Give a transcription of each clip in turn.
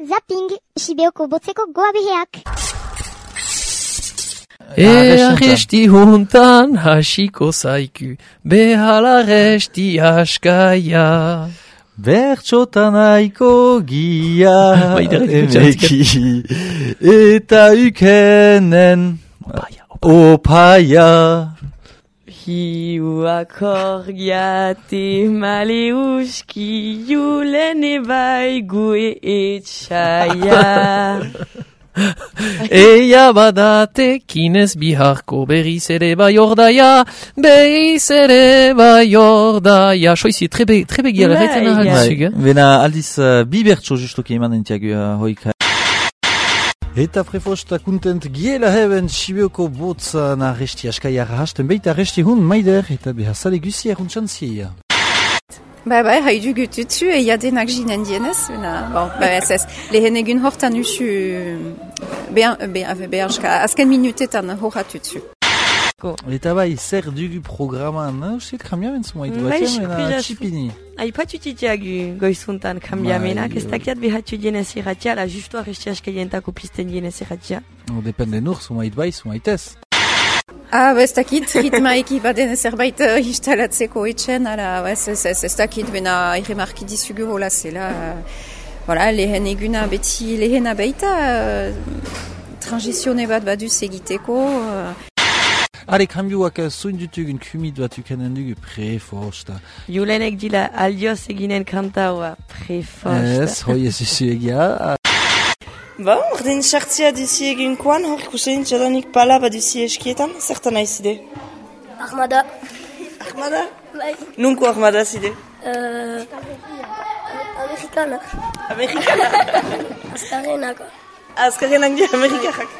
Zapping, Shibeoko botzeko goa beheak. Arresti huntan hasiko zaiku, behal arresti askaia. Bertxotan aiko gia emeki, eta ukenen opaia. Hiuak orgiate maleuski, julen ebai gue etxaia. Eia badate, kinez biharko berriz ere bai ordaia, berriz ere bai ordaia. Soizi, trebe giala reiten ahal. Bena aldiz bi bertxo justoki eman entiagu hoika. Eta prefosta kuntent giela heben Shibeoko botza na resti askaia rahasten beita resti hun maider eta behazale gusi erruntxantzia. Bai, haidu gututzu, eia denak jinen dienez. Bon, ez, lehen egun hortan usu beharska, azken minutetan horratutzu. Eta bai, zer dugu programan, usit kambiamen zuma idu batean, ena txipini. Aipatutitiagu goizuntan kambiamenak, ez dakiat behatu dienez irratia, la justu arresti askaientako pisten dienez irratia. Depende nur, zuma idu bai, zuma itez. Ez dakit, ritma ekipaden zerbait instalatzeko etxen, ez dakit, bena erremarki dizugu hola zela. Lehen eguna beti lehena baita, transizione bat baduz egiteko. Are, kambiuak zoin dutugun kumid bat ukanen dugu prefosta. Julenek dila aldioz eginen kantaua prefosta. Ez, hoi ez izu egia. Ordin sartzia duzi egunkoan, hor ikusen jadanik pala bat duzi eskietan, zertan aizide? Armada. Armada? Bai. Nunko armada zide? Amerikana. Amerikana? Azkarrenako. Azkarrenak di Amerikajak.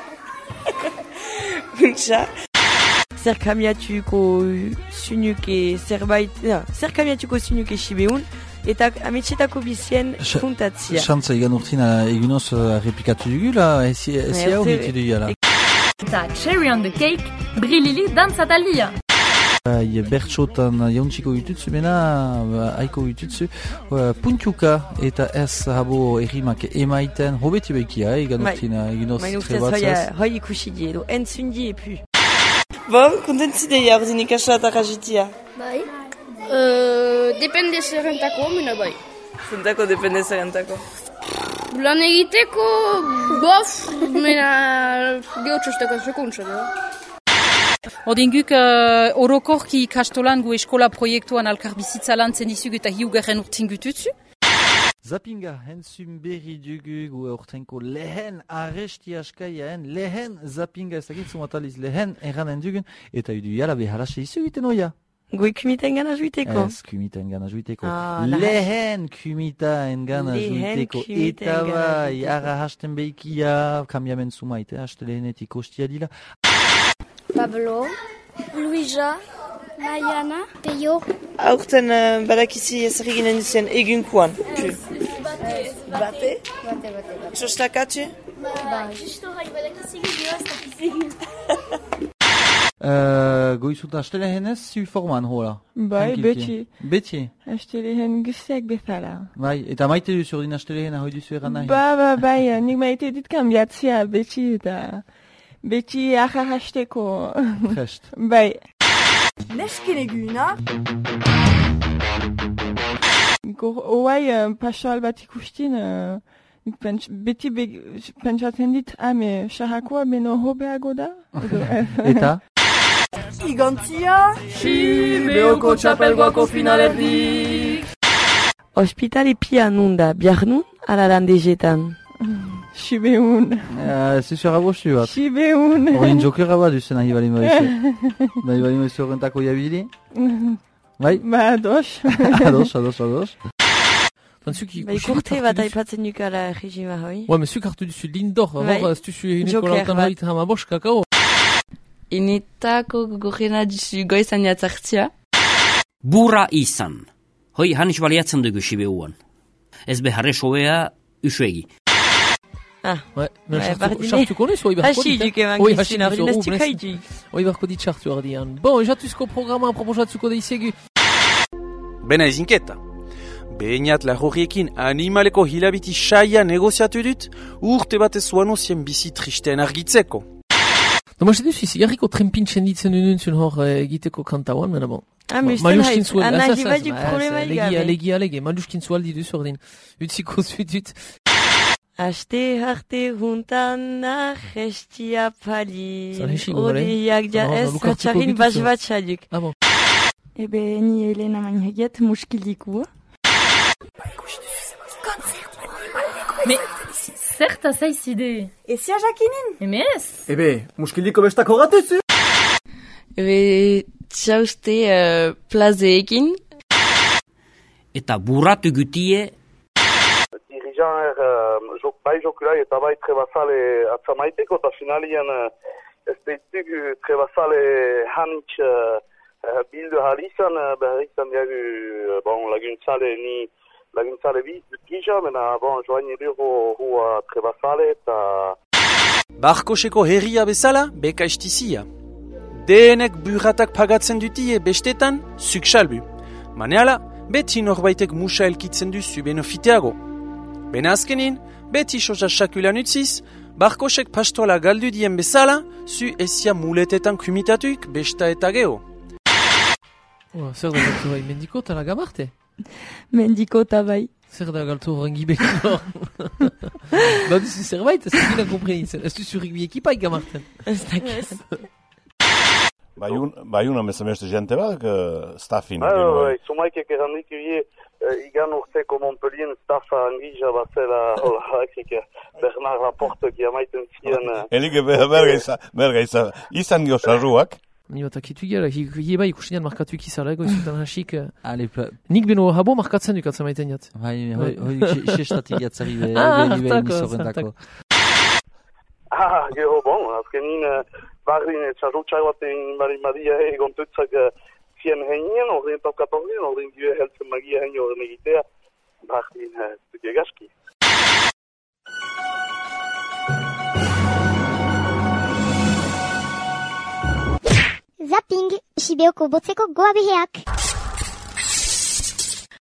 Untxa. Zer kamiatuko sunuke zerbait, zer kamiatuko sunuke Shibeun, eta ametxetako bizien puntatzia. Xantza egan urtina egunoz replikatu dugula, ezi hau miti dugula. Eta cherry on the cake, brilili dantzataldia. Bertxotan jauntxiko ututzu bena, aiko ututzu, puntuka eta ez habo errimak emaiten, hobeti bekia, egan urtina egunoz trebatzaz. Hoi ikusi die, edo entzundi epu. Kontentzidea ordin ikasla eta rajitia? Bai. Depende zerrentako, mena bai. Zentako depende zerrentako? Lan egiteko, bof, mena geotxosteko sekuntza, Ordin guk orokorki ikastolan gu eskola proiektuan alkar bizitza lantzen izug eta hiugarren urtin gututzu. Zappinga henzun berri dugu gu urtenko lehen arresti askaiaen, lehen zappinga ez dakit zumataliz lehen erranen dugun, eta idu jala beharase izug iten oia. Goi kumiten gana juiteko? Ez, kumiten gana juiteko. Lehen kumiten gana juiteko. Eta bai, arra hasten behikia, kambiamen zumaite, haste lehenetik ostia dila. Pablo, Luisa, Maiana, Peio. Aurten badakizi ez eginen duzien egunkoan. Bate? Bate. Sostakatu? Bai. Sistora badakizi gizio, Goizuta astelehenez zu forman hola? Bai, beti. Beti? Astelehen guztiak bezala. Bai, eta maite duzu ordin astelehen hoi duzu eran nahi? Bai, nik maite dit kambiatzia beti eta beti ahahasteko. Prest. Bai. Nesken eguna? Oai, pasoal bat ikustin, beti pentsatzen dit, me sahakoa beno hobeago da? Eta? Igantzia? Shibeoko txapelgoako finalerdik! Hospitali pia nunda, biar nun, ala landejetan? Shibeun. Zuzera bostu bat? Shibeun. Horin jokera bat duzen nahi balin badizu. Nahi balin badizu horrentako jabili? Bai? Ba, ados. Ados. Kurte bat aipatzen dukala regima hoi. Ouais, mais zuk hartu duzu lindor, hor ez duzu hineko lautan horit hama boska, kao? Inetako gogorena duzu goizan jatzartzia. Bura izan. Hoi hanis baliatzen dugu Shibeuan. Ez beharre sobea usuegi. Sartuko nez, oi barko dit. Oi barko dit sartu ardian. Bon, jatuzko programa apropo jatzuko deizegu. Bena ez inketa. Behinat lagorriekin animaleko hilabiti saia negoziatu dut, urte batez zuanozien bizi tristean argitzeko. Domaxe duzu, zigarriko trempintxen ditzen ununtzun hor egiteko kantauan, mena bon. Maluskin zuel, anahibadik problema igabe. Legi, maluskin zuel diduz ordin. Utziko zuetut. Aste harte juntan nagestia pali. Horiak ez hatxarin batxaduk. Ebe ni Elena manhaget muskiliku. Me, zerta zaizide? Ezia jakinin? Emez? Ebe, muskiliko bestako gatuzu? Ebe, txauste plazeekin. Eta burratu gutie. Dirijan bai jokulai eta bai trebazale atzamaiteko, eta finalian ez deitzuk trebazale hanitz bildu halizan, berrizan diagu laguntzale gisa, mena joan edurgo hua trebazale eta... Barkoseko herria bezala, beka istizia. Denek burratak pagatzen dutie bestetan, zuk salbu. Maneala, beti norbaitek musa elkitzen duzu benofiteago. Bena azkenin, beti soja sakulan utziz, barkosek pastola galdu dien bezala, zu ezia muletetan kumitatuik besta eta geho. Zer da galtu bai, mendiko eta la gamarte? Mendiko eta bai. Zer da galtu horren gibek nor? Ba duzu zerbait, ez dira komprenitzen. Ez duzu rigbi ekipai gamarten. Ez dakit. Baiunan bezameste jente bat, staffin. Zumaikek errandik uie, igan urteko Montpellien staffa angija batzela, Bernard Laporte ki amaiten ziren... Elike berga izan gio sarruak. Ni bat akitu gara, hieba ikusinean markatu ikizala, goizutan hasik... Nik beno habo markatzen duk atzamaiten jat. Hoi xestatik jatzari behin izorrentako. Gero, bon, azkenin barrin txarrutxai baten maria egon tutzak zien henien, ordin taukat ordin gue heltzen magia henio ordin egitea, barrin zuke gaski. Zapping, Shibeoko botzeko goa beheak.